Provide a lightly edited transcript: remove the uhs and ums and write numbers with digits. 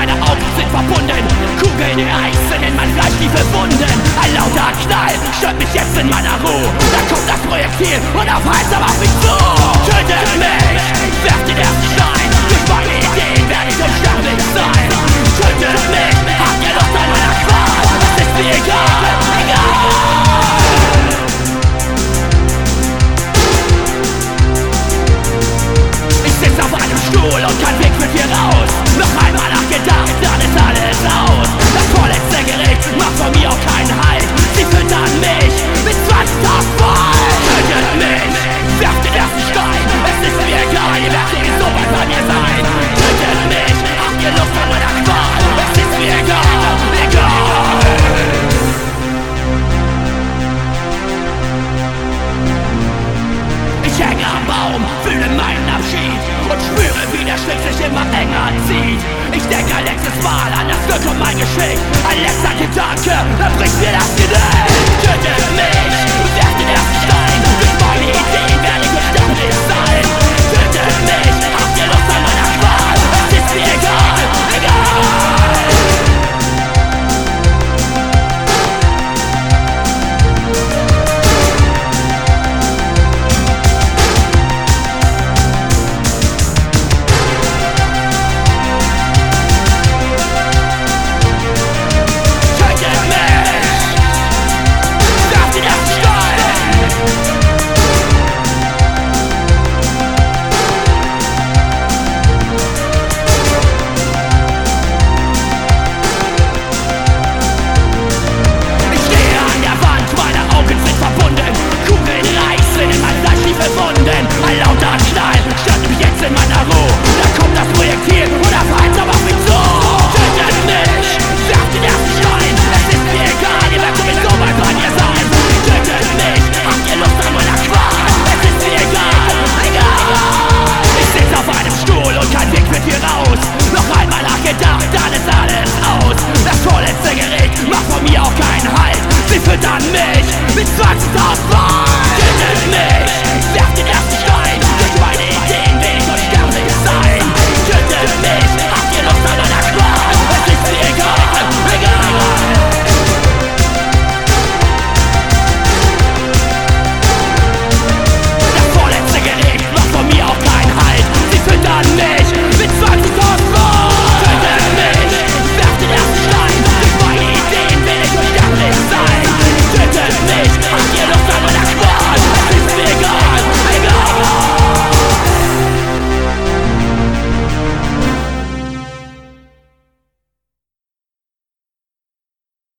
meine Augen sind verbunden. Kugeln reißen in mein Fleisch tiefe Wunden. Ein lauter Knall stört mich jetzt in meiner Ruhe. Da kommt das Projektil und aufmerksam auf mich zu. Tötet mich, werft den ersten Stein. Durch meine Ideen werde ich unsterblich sein. Tötet mich, habt ihr Lust an meiner Qual? Es ist mir egal, egal. Ich sitz auf einem Stuhl und kein Weg führt hier raus. Noch einmal nachgedacht, dann ist alles aus. Das vorletzte Gericht macht von mir auch keinen Halt. Sie füttern mich mit Zwangshaftfall. Tötet mich, werft den ersten Stein. Es ist mir egal, ihr werdet sowieso bald bei mir sein. Tötet mich, habt ihr Lust an meiner Qual? Es ist mir egal, egal. Ich hänge am Baum, fühle meinen Abschied und spüre, wie der Schritt sich immer enger zieht. Ich denke ein letztes Mal an das Glück und mein Geschick. Ein letzter Gedanke, dann bricht mir das Genick. Tötet